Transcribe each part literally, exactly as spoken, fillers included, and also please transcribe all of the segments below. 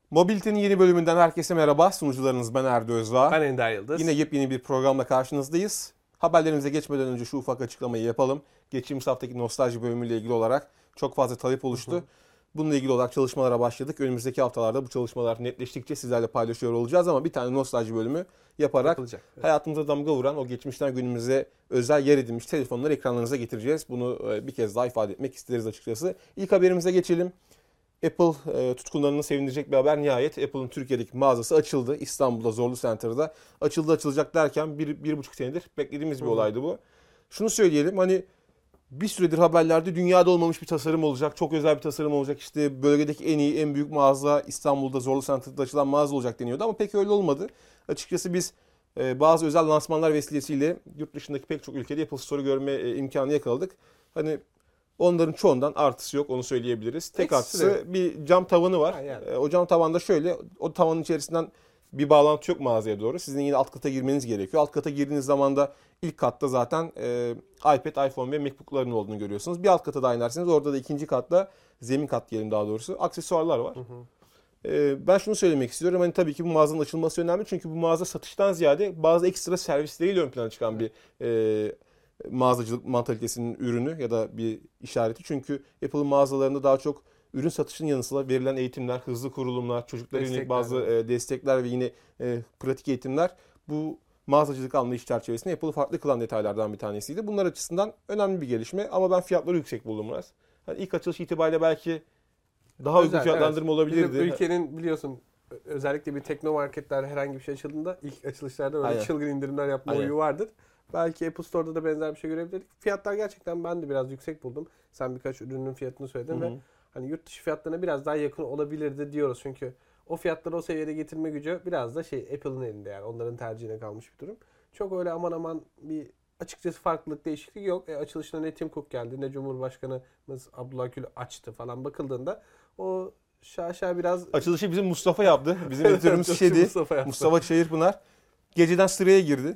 Mobility'nin yeni bölümünden herkese merhaba. Sunucularınız ben Erdi Özdağ. Ben Ender Yıldız. Yine yepyeni bir programla karşınızdayız. Haberlerimize geçmeden önce şu ufak açıklamayı yapalım. Geçtiğimiz haftaki nostalji bölümüyle ilgili olarak çok fazla talep oluştu. Hı hı. Bununla ilgili olarak çalışmalara başladık. Önümüzdeki haftalarda bu çalışmalar netleştikçe sizlerle paylaşıyor olacağız ama bir tane nostalji bölümü yaparak Yapılacak, evet. hayatımıza damga vuran o geçmişten günümüze özel yer edilmiş telefonları ekranlarınıza getireceğiz. Bunu bir kez daha ifade etmek isteriz açıkçası. İlk haberimize geçelim. Apple e, tutkunlarını sevindirecek bir haber. Nihayet Apple'ın Türkiye'deki mağazası açıldı. İstanbul'da Zorlu Center'da açıldı açılacak derken bir, bir buçuk senedir beklediğimiz bir Hı-hı. olaydı bu. Şunu söyleyelim, hani bir süredir haberlerde dünyada olmamış bir tasarım olacak. Çok özel bir tasarım olacak. İşte bölgedeki en iyi, en büyük mağaza İstanbul'da Zorlu Center'da açılan mağaza olacak deniyordu ama pek öyle olmadı. Açıkçası biz e, bazı özel lansmanlar vesilesiyle yurt dışındaki pek çok ülkede Apple Store görme e, imkanı yakaladık. Hani onların çoğundan artısı yok, onu söyleyebiliriz. Tek artısı bir cam tavanı var. Ha, yani. O cam tavanda şöyle, o tavanın içerisinden bir bağlantı yok mağazaya doğru. Sizin yine alt kata girmeniz gerekiyor. Alt kata girdiğiniz zaman da ilk katta zaten e, iPad, iPhone ve MacBook'ların olduğunu görüyorsunuz. Bir alt kata daha inerseniz orada da ikinci katta, zemin kat diyelim daha doğrusu, aksesuarlar var. Hı hı. E, ben şunu söylemek istiyorum. Hani tabii ki bu mağazanın açılması önemli. Çünkü bu mağaza satıştan ziyade bazı ekstra servisleriyle ön plana çıkan bir e, mağazacılık mantalitesinin ürünü ya da bir işareti. Çünkü Apple'ın mağazalarında daha çok ürün satışının yanı sıra verilen eğitimler, hızlı kurulumlar, çocuklara yönelik bazı e, destekler ve yine e, pratik eğitimler bu mağazacılık anlayış çerçevesinde Apple'ı farklı kılan detaylardan bir tanesiydi. Bunlar açısından önemli bir gelişme ama ben fiyatları yüksek buldum biraz. Yani ilk açılış itibariyle belki daha Özel, uygun fiyatlandırma evet. olabilirdi. Bizim ülkenin biliyorsun özellikle bir teknomarketler herhangi bir şey açıldığında ilk açılışlarda böyle Aynen. çılgın indirimler yapma Aynen. huyu vardır. Belki Apple Store'da da benzer bir şey görebilirdik. Fiyatlar gerçekten ben de biraz yüksek buldum. Sen birkaç ürünün fiyatını söyledin Hı-hı. ve hani yurt dışı fiyatlarına biraz daha yakın olabilirdi diyoruz. Çünkü o fiyatları o seviyede getirme gücü biraz da şey Apple'ın elinde, yani onların tercihine kalmış bir durum. Çok öyle aman aman bir açıkçası farklılık, değişiklik yok. E, açılışına ne Tim Cook geldi, ne Cumhurbaşkanımız Abdullah Gül açtı falan bakıldığında o şaşa biraz... Açılışı bizim Mustafa yaptı. Bizim editörümüz Şedi. Mustafa, Mustafa Çayırpınar. Geceden sıraya girdi.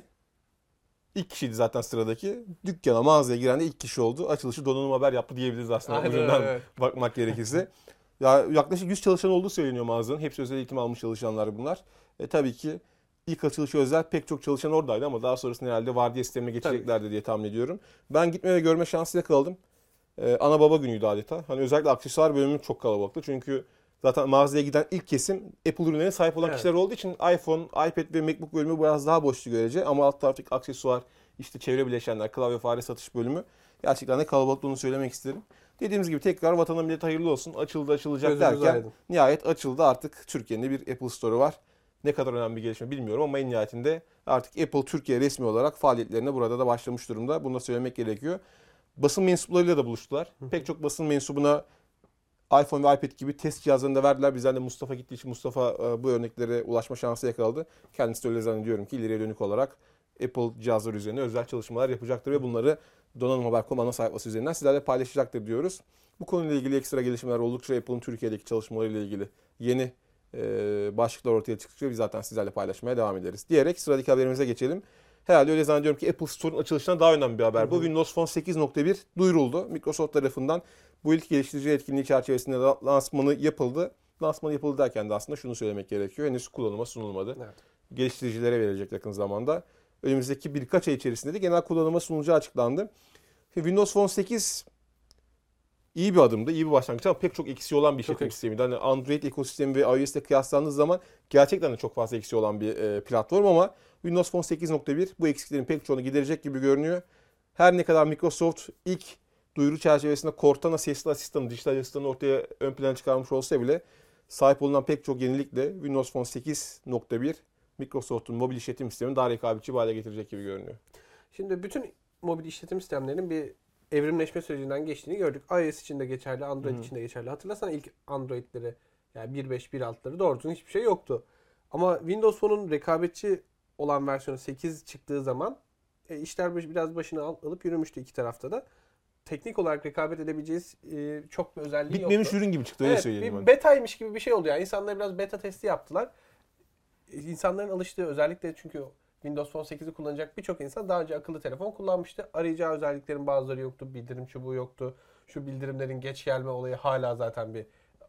İlk kişiydi zaten sıradaki. Dükkana, mağazaya giren de ilk kişi oldu. Açılışı donanım haber yaptı diyebiliriz aslında. Aynen, ucundan evet. bakmak gerekirse. Ya yaklaşık yüz çalışan olduğu söyleniyor mağazanın. Hepsi özel eğitim almış çalışanlar bunlar. E, tabii ki ilk açılışı özel pek çok çalışan oradaydı ama daha sonrasında herhalde vardiya sistemine geçeceklerdi diye tahmin ediyorum. Ben gitme ve görme şansı yakaladım. Ee, ana baba günüydü adeta. Hani özellikle aksesuar bölümü çok kalabalıktı. Çünkü zaten mağazaya giden ilk kesim Apple ürünlerine sahip olan evet. kişiler olduğu için iPhone, iPad ve MacBook bölümü biraz daha boştu görece. Ama alt taraftaki aksesuar, işte çevre bileşenler, klavye, fare satış bölümü gerçekten de kalabalık olduğunu söylemek isterim. Dediğimiz gibi tekrar vatana millete hayırlı olsun. Açıldı açılacak Gözümüz derken aydın. Nihayet açıldı. Artık Türkiye'nin bir Apple Store'u var. Ne kadar önemli bir gelişme bilmiyorum ama en nihayetinde artık Apple Türkiye resmi olarak faaliyetlerine burada da başlamış durumda. Bunu da söylemek gerekiyor. Basın mensuplarıyla da buluştular. Hı. Pek çok basın mensubuna iPhone ve iPad gibi test cihazlarını da verdiler. Bizden de Mustafa gittiği için Mustafa bu örneklere ulaşma şansı yakaladı. Kendisi de öyle zannediyorum ki ileriye dönük olarak Apple cihazları üzerine özel çalışmalar yapacaktır ve bunları donanım haber nokta com ana sayfası üzerinden sizlerle paylaşacaktır diyoruz. Bu konuyla ilgili ekstra gelişmeler oldukça Apple'ın Türkiye'deki çalışmalarıyla ilgili yeni e, başlıklar ortaya çıktıkça biz zaten sizlerle paylaşmaya devam ederiz. Diyerek sıradaki haberimize geçelim. Herhalde öyle zannediyorum ki Apple Store'un açılışından daha önemli bir haber bu. Hı hı. Windows Phone sekiz nokta bir duyuruldu. Microsoft tarafından bu ilk geliştirici etkinliği çerçevesinde lansmanı yapıldı. Lansmanı yapıldı derken de aslında şunu söylemek gerekiyor. Henüz kullanıma sunulmadı. Evet. Geliştiricilere verilecek yakın zamanda. Önümüzdeki birkaç ay içerisinde de genel kullanıma sunulacağı açıklandı. Windows Phone sekiz iyi bir adımdı, iyi bir başlangıç ama pek çok eksiği olan bir işletim sistemiydi. Hani Android ekosistemi ve iOS ile kıyaslandığı zaman gerçekten de çok fazla eksiği olan bir e, platform ama Windows Phone sekiz nokta bir bu eksiklerin pek çoğunu giderecek gibi görünüyor. Her ne kadar Microsoft ilk duyuru çerçevesinde Cortana sesli asistanı, dijital asistanı ortaya ön plana çıkarmış olsa bile sahip olunan pek çok yenilikle Windows Phone sekiz nokta bir Microsoft'un mobil işletim sistemini daha rekabetçi bir hale getirecek gibi görünüyor. Şimdi bütün mobil işletim sistemlerinin bir evrimleşme sürecinden geçtiğini gördük. iOS için de geçerli, Android hmm. için de geçerli. Hatırlasana ilk Android'leri, yani bir nokta beş, bir nokta altıları doğru düzgün hiçbir şey yoktu. Ama Windows Phone'un rekabetçi olan versiyonu sekiz çıktığı zaman e, işler biraz başını alıp yürümüştü iki tarafta da. Teknik olarak rekabet edebileceğiz e, çok bir özelliği Bitmemiş yoktu. Bitmemiş ürün gibi çıktı öyle evet, söyleyeyim. Bir betaymış gibi bir şey oldu yani. İnsanlar biraz beta testi yaptılar. İnsanların alıştığı, özellikle çünkü Windows Phone sekizi kullanacak birçok insan daha önce akıllı telefon kullanmıştı. Arayacağı özelliklerin bazıları yoktu. Bildirim çubuğu yoktu. Şu bildirimlerin geç gelme olayı hala zaten bir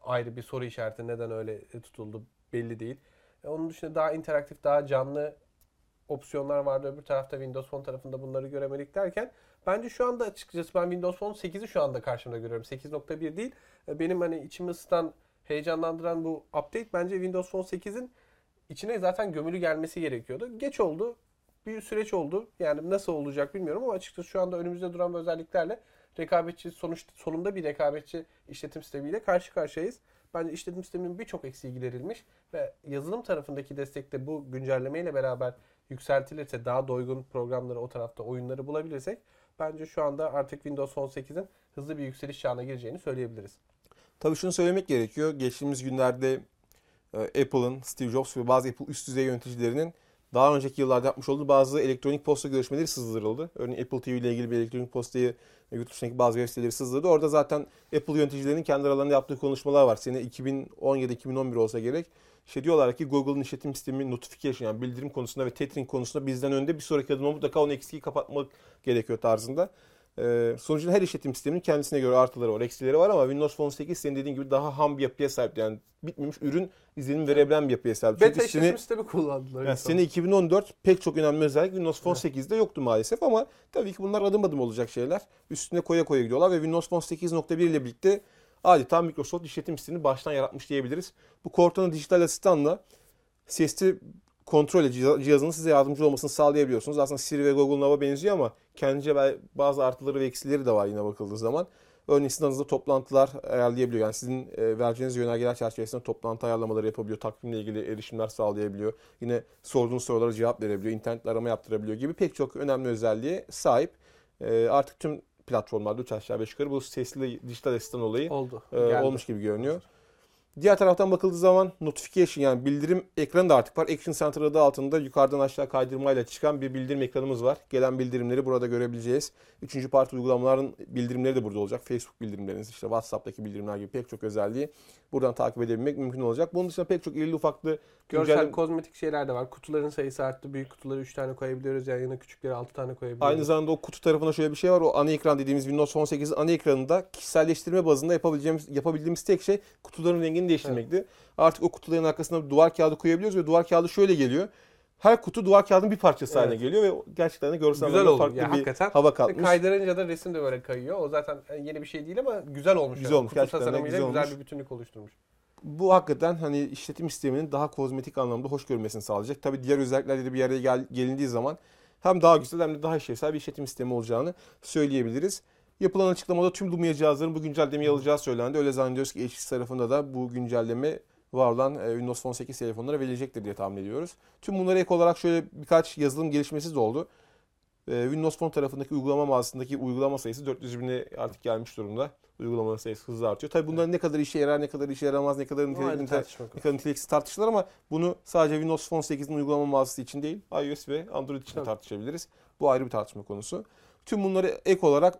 ayrı bir soru işareti. Neden öyle tutuldu belli değil. E, onun dışında daha interaktif, daha canlı opsiyonlar vardı. Öbür tarafta Windows Phone tarafında bunları göremedik derken bence şu anda açıkçası ben Windows Phone sekizi şu anda karşımda görüyorum. sekiz nokta bir değil. Benim hani içimi ısıtan, heyecanlandıran bu update bence Windows Phone sekizin içine zaten gömülü gelmesi gerekiyordu. Geç oldu. Bir süreç oldu. Yani nasıl olacak bilmiyorum ama açıkçası şu anda önümüzde duran özelliklerle rekabetçi sonuç sonunda bir rekabetçi işletim sistemiyle karşı karşıyayız. Bence işletim sisteminin birçok eksiği giderilmiş ve yazılım tarafındaki destekte bu güncellemeyle beraber yükseltilirse, daha doygun programları o tarafta, oyunları bulabilirsek bence şu anda artık Windows Phone sekizin hızlı bir yükseliş çağına gireceğini söyleyebiliriz. Tabii şunu söylemek gerekiyor. Geçtiğimiz günlerde Apple'ın, Steve Jobs ve bazı Apple üst düzey yöneticilerinin daha önceki yıllarda yapmış olduğu bazı elektronik posta görüşmeleri sızdırıldı. Örneğin Apple T V ile ilgili bir elektronik postayı yurt dışındaki bazı web siteleri sızdırdı. Orada zaten Apple yöneticilerinin kendi aralarında yaptığı konuşmalar var. Sene iki bin on yedi iki bin on bir olsa gerek. İşte diyorlar ki Google'ın işletim sistemi notification yani bildirim konusunda ve tethering konusunda bizden önde bir sonraki adıma mutlaka onu eksiği kapatmak gerekiyor tarzında. Ee, sonucunda her işletim sisteminin kendisine göre artıları var, eksileri var ama Windows Phone sekiz senin dediğin gibi daha ham bir yapıya sahip. Yani bitmemiş ürün izlenim verebilen bir yapıya sahip. Beta işletim sistemi kullandılar. Yani sene iki bin on dört pek çok önemli özellik Windows Phone sekizde yoktu maalesef ama tabii ki bunlar adım adım olacak şeyler. Üstüne koya koya gidiyorlar ve Windows Phone sekiz nokta bir ile birlikte adeta Microsoft işletim sistemini baştan yaratmış diyebiliriz. Bu Cortana dijital asistanla sesli kontrol cihazının size yardımcı olmasını sağlayabiliyorsunuz. Aslında Siri ve Google Now'a benziyor ama kendince bazı artıları ve eksileri de var yine bakıldığı zaman. Örneğin sizin adınızda toplantılar ayarlayabiliyor. Yani sizin vereceğiniz yönergeler çerçevesinde toplantı ayarlamaları yapabiliyor. Takvimle ilgili erişimler sağlayabiliyor. Yine sorduğunuz sorulara cevap verebiliyor. İnternetle arama yaptırabiliyor gibi pek çok önemli özelliğe sahip. Artık tüm platformlarda üç aşağı beş yukarı bu sesli dijital asistan olayı oldu. E, olmuş gibi görünüyor. Diğer taraftan bakıldığı zaman notification yani bildirim ekranı da artık var. Action Center adı altında yukarıdan aşağı kaydırmayla çıkan bir bildirim ekranımız var. Gelen bildirimleri burada görebileceğiz. Üçüncü parti uygulamaların bildirimleri de burada olacak. Facebook bildirimleriniz, işte WhatsApp'taki bildirimler gibi pek çok özelliği buradan takip edebilmek mümkün olacak. Bunun dışında pek çok irili ufaklı görsel, güncel... kozmetik şeyler de var. Kutuların sayısı arttı. Büyük kutuları üç tane koyabiliyoruz. Yani yine küçükleri altı tane koyabiliyoruz. Aynı zamanda o kutu tarafında şöyle bir şey var. O ana ekran dediğimiz Windows Phone sekizin ana ekranında kişiselleştirme bazında yapabileceğimiz, yapabildiğimiz tek şey kutuların rengini değiştirmekti. Evet. Artık o kutuların arkasına bir duvar kağıdı koyabiliyoruz ve duvar kağıdı şöyle geliyor. Her kutu duvar kağıdının bir parçası evet. haline geliyor ve gerçekten de görsel anlamda farklı yani bir hava katmış. Kaydırınca da resim de böyle kayıyor. O zaten yeni bir şey değil ama güzel olmuş. Güzel yani. olmuş. Kutu gerçekten tasarımıyla güzel, güzel olmuş. bir bütünlük oluşturmuş. Bu hakikaten hani işletim sisteminin daha kozmetik anlamda hoş görmesini sağlayacak. Tabii diğer özelliklerle de bir araya gel, gelindiği zaman hem daha güzel hem de daha işlevsel bir işletim sistemi olacağını söyleyebiliriz. Yapılan açıklamada tüm Lumia cihazların bu güncellemeyi alacağı söylendi. Öyle zannediyoruz ki H T C tarafında da bu güncelleme var olan Windows Phone sekiz telefonlara verilecektir diye tahmin ediyoruz. Tüm bunlara ek olarak şöyle birkaç yazılım gelişmesi de oldu. Windows Phone tarafındaki uygulama mağazasındaki uygulama sayısı dört yüz bine artık gelmiş durumda. Uygulamanın sayısı hızla artıyor. Tabii bunların ne kadar işe yarar, ne kadar işe yaramaz, ne kadar niteliksiz tartışılır ama bunu sadece Windows Phone sekizin uygulama mağazası için değil, iOS ve Android için de tartışabiliriz. Bu ayrı bir tartışma konusu. Tüm bunları ek olarak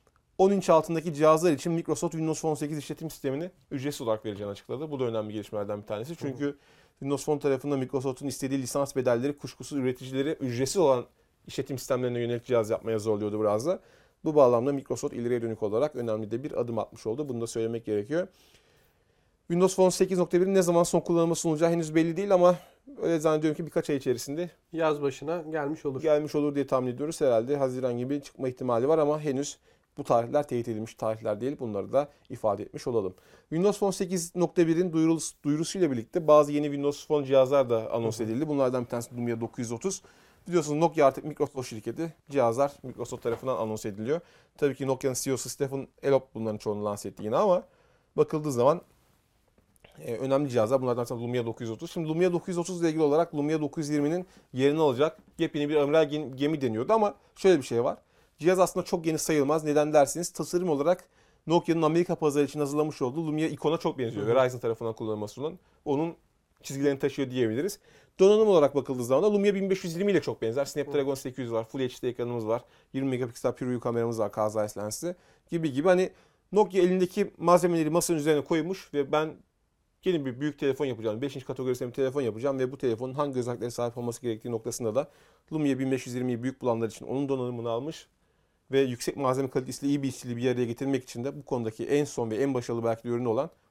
on inç altındaki cihazlar için Microsoft Windows Phone sekiz işletim sistemini ücretsiz olarak vereceğini açıkladı. Bu da önemli gelişmelerden bir tanesi. Çünkü hı hı. Windows Phone tarafında Microsoft'un istediği lisans bedelleri kuşkusuz üreticileri ücretsiz olan işletim sistemlerine yönelik cihaz yapmaya zorluyordu biraz da. Bu bağlamda Microsoft ileriye dönük olarak önemli de bir adım atmış oldu. Bunu da söylemek gerekiyor. Windows Phone sekiz nokta birin ne zaman son kullanıma sunulacağı henüz belli değil ama öyle zannediyorum ki birkaç ay içerisinde yaz başına gelmiş olur. Gelmiş olur diye tahmin ediyoruz. Herhalde Haziran gibi çıkma ihtimali var ama henüz bu tarihler teyit edilmiş tarihler değil. Bunları da ifade etmiş olalım. Windows Phone sekiz nokta birin duyurusu, duyurusuyla birlikte bazı yeni Windows Phone cihazlar da anons edildi. Bunlardan bir tanesi Lumia dokuz yüz otuz. Biliyorsunuz Nokia artık Microsoft şirketi. Cihazlar Microsoft tarafından anons ediliyor. Tabii ki Nokia'nın C E O'su Stephen Elop bunların çoğunu lanse etti yine ama bakıldığı zaman e, önemli cihazlar. Bunlardan sonra Lumia dokuz yüz otuz. Şimdi Lumia dokuz yüz otuz ile ilgili olarak Lumia dokuz yüz yirminin yerini alacak yepyeni bir amiral gemi deniyordu ama şöyle bir şey var. Cihaz aslında çok yeni sayılmaz. Neden dersiniz? Tasarım olarak Nokia'nın Amerika pazarı için hazırlamış olduğu Lumia Icon'a çok benziyor. Hı hı. Verizon tarafından kullanılması olan. Onun çizgilerini taşıyor diyebiliriz. Donanım olarak bakıldığı zaman da Lumia bin beş yüz yirmi ile çok benzer. Snapdragon sekiz yüz var, Full H D ekranımız var, yirmi megapiksel PureView kameramız var, K Z S lensli gibi gibi. Hani Nokia elindeki malzemeleri masanın üzerine koymuş ve ben yeni bir büyük telefon yapacağım, beş inç kategorisinde bir telefon yapacağım ve bu telefonun hangi özelliklere sahip olması gerektiği noktasında da Lumia bin beş yüz yirmiyi büyük bulanlar için onun donanımını almış ve yüksek malzeme kalitesiyle iyi bir işçiliği bir araya getirmek için de bu konudaki en son ve en başarılı belki de ürünü olan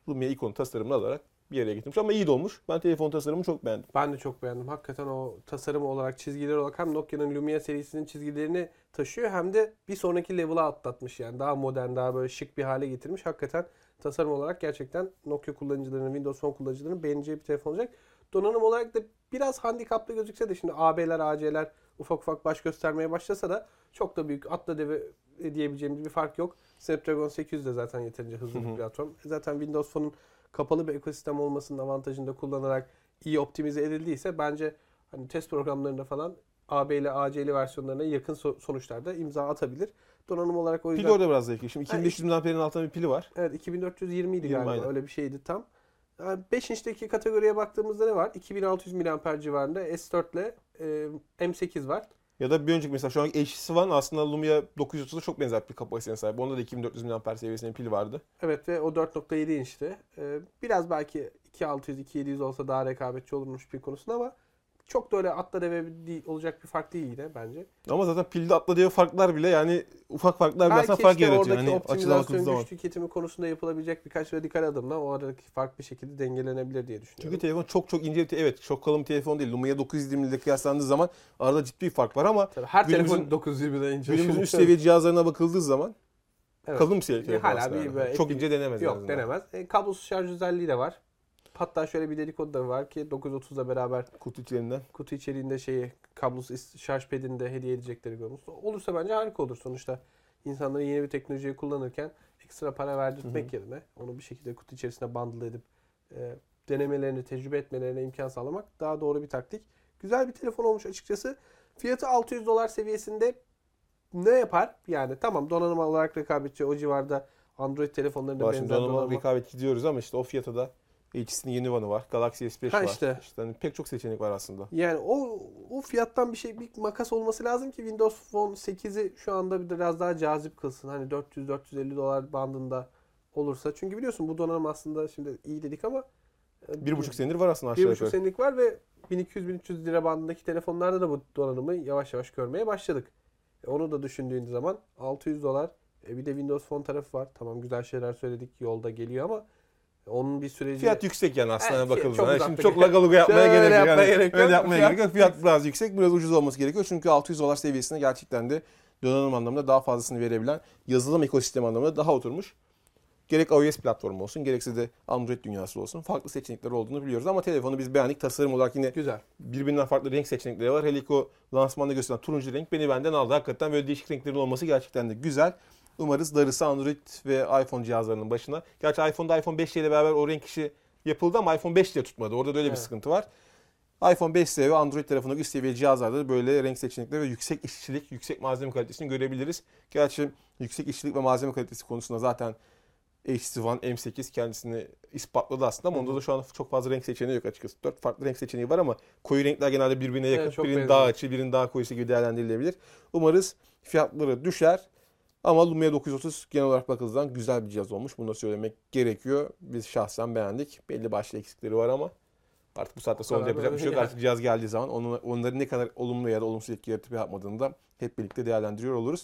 Lumia ikon tasarımını alarak bir yere getirmiş ama iyi de olmuş. Ben telefon tasarımını çok beğendim. Ben de çok beğendim. Hakikaten o tasarım olarak, çizgiler olarak hem Nokia'nın Lumia serisinin çizgilerini taşıyor hem de bir sonraki level'a atlatmış yani. Daha modern, daha böyle şık bir hale getirmiş. Hakikaten tasarım olarak gerçekten Nokia kullanıcılarının, Windows Phone kullanıcılarının beğeneceği bir telefon olacak. Donanım olarak da biraz handikaplı gözükse de şimdi A B'ler, A C'ler ufak ufak baş göstermeye başlasa da çok da büyük atla deve diyebileceğimiz bir fark yok. Snapdragon sekiz yüz de zaten yeterince hızlı bir platform. Zaten Windows Phone'un kapalı bir ekosistem olmasının avantajını da kullanarak iyi optimize edildiyse bence hani test programlarında falan A B ile A C'li versiyonlarına yakın so- sonuçlarda imza atabilir. Donanım olarak o yüzden... Pili orada biraz zayıf. Şimdi iki bin beş yüz miliamperin altında bir pili var. Evet, iki bin dört yüz yirmi idi galiba. aynen. Öyle bir şeydi tam. Yani beş inçteki kategoriye baktığımızda ne var? iki bin altı yüz miliamper civarında S dört ile e, M sekiz var. Ya da bir önceki mesela şu anki H T C One aslında Lumia dokuz yüz otuz'a çok benzer bir kapasitesine sahip. Onda da iki bin dört yüz miliamper seviyesinde pili vardı. Evet ve o dört nokta yedi inçti. Ee, biraz belki iki bin altı yüz iki bin yedi yüz olsa daha rekabetçi olurmuş pil konusunda ama çok da öyle atla deve değil, olacak bir fark değil yine bence. Ama zaten pilde atla diye farklar bile yani ufak farklar bile aslında Belki fark işte yaratıyor. oradaki Hani açıdan bakıldığı optimizasyon, zaman. güç tüketimi konusunda yapılabilecek birkaç radikal adımla o aradaki fark bir şekilde dengelenebilir diye düşünüyorum. Çünkü telefon çok çok ince bir te- evet çok kalın bir telefon değil. Lumia dokuz yüz yirmi ile kıyaslandığı zaman arada ciddi bir fark var ama Tabii her günümüzün- telefon dokuz yüz yirmiden ince. günümüzün üst seviye cihazlarına bakıldığı zaman Evet. kalın bir telefon Hala aslında bir yani. böyle Çok ek- ince denemez. en Yok azından. denemez. E, kablosuz şarj özelliği de var. Hatta şöyle bir dedikodu da var ki dokuz yüz otuzla beraber Kutu içlerinden. kutu içeriğinde şeyi kablosuz şarj pedini de hediye edecekleri görmüş. Olursa bence harika olur. Sonuçta insanları yeni bir teknolojiyi kullanırken ekstra para verdirtmek yerine onu bir şekilde kutu içerisine bundle edip e, denemelerini, tecrübe etmelerine imkan sağlamak daha doğru bir taktik. Güzel bir telefon olmuş açıkçası. Fiyatı altı yüz dolar seviyesinde ne yapar? Yani tamam donanım olarak rekabetçi o civarda Android telefonlarında Daha benzer şimdi donanıma donanıma. rekabet gidiyoruz ama işte o fiyata da H T C'nin yeni One'ı var. Galaxy S beş Ha var. işte. İşte hani pek çok seçenek var aslında. Yani o o fiyattan bir şey bir makas olması lazım ki Windows Phone sekizi şu anda biraz daha cazip kılsın. Hani dört yüz dört yüz elli dolar bandında olursa. Çünkü biliyorsun bu donanım aslında şimdi iyi dedik ama Bir buçuk senedir var aslında bir aşağı buçuk yukarı. senelik var ve bin iki yüz bin üç yüz lira bandındaki telefonlarda da bu donanımı yavaş yavaş görmeye başladık. E onu da düşündüğün zaman altı yüz dolar. E bir de Windows Phone tarafı var. Tamam güzel şeyler söyledik. Yolda geliyor ama onun bir süreci... Fiyat yüksek yani aslında Evet, bakıldığında. çok Yani uzakta şimdi çok geliyor. lagaluga yapmaya Şöyle gerek yok. yapmaya Yani gerek yok. öyle yapmaya Fiyat- gerek yok. Fiyat biraz yüksek, biraz ucuz olması gerekiyor. Çünkü altı yüz dolar seviyesinde gerçekten de donanım anlamında daha fazlasını verebilen yazılım ekosistemi anlamında daha oturmuş. Gerek iOS platformu olsun, gerekse de Android dünyası olsun. Farklı seçenekler olduğunu biliyoruz ama telefonu biz beğendik. Tasarım olarak yine Güzel. birbirinden farklı renk seçenekleri var. Hele ki o lansmanda gösteren turuncu renk beni benden aldı. Hakikaten böyle değişik renklerin olması gerçekten de güzel. Umarız darısı Android ve iPhone cihazlarının başına. Gerçi iPhone'da iPhone beş ile beraber o renk işi yapıldı ama iPhone beş ile tutmadı. Orada da öyle bir Evet. sıkıntı var. iPhone beş ve Android tarafındaki üst seviye cihazlarda da böyle renk seçenekleri ve yüksek işçilik, yüksek malzeme kalitesini görebiliriz. Gerçi yüksek işçilik ve malzeme kalitesi konusunda zaten H T C One M sekiz kendisini ispatladı aslında ama onda da şu an çok fazla renk seçeneği yok açıkçası. Dört farklı renk seçeneği var ama koyu renkler genelde birbirine yakın. Evet, çok birinin benziyor. daha açı, birinin daha koyusu gibi değerlendirilebilir. Umarız fiyatları düşer. Ama Lumia dokuz yüz otuz genel olarak bakıldığında güzel bir cihaz olmuş. Bunu da söylemek gerekiyor. Biz şahsen beğendik. Belli başlı eksikleri var ama artık bu saatte sonra kadar yapacak bir şey yok. yani. Artık cihaz geldiği zaman onu, onları ne kadar olumlu ya da olumsuz etki yaratıp yapmadığını da hep birlikte değerlendiriyor oluruz.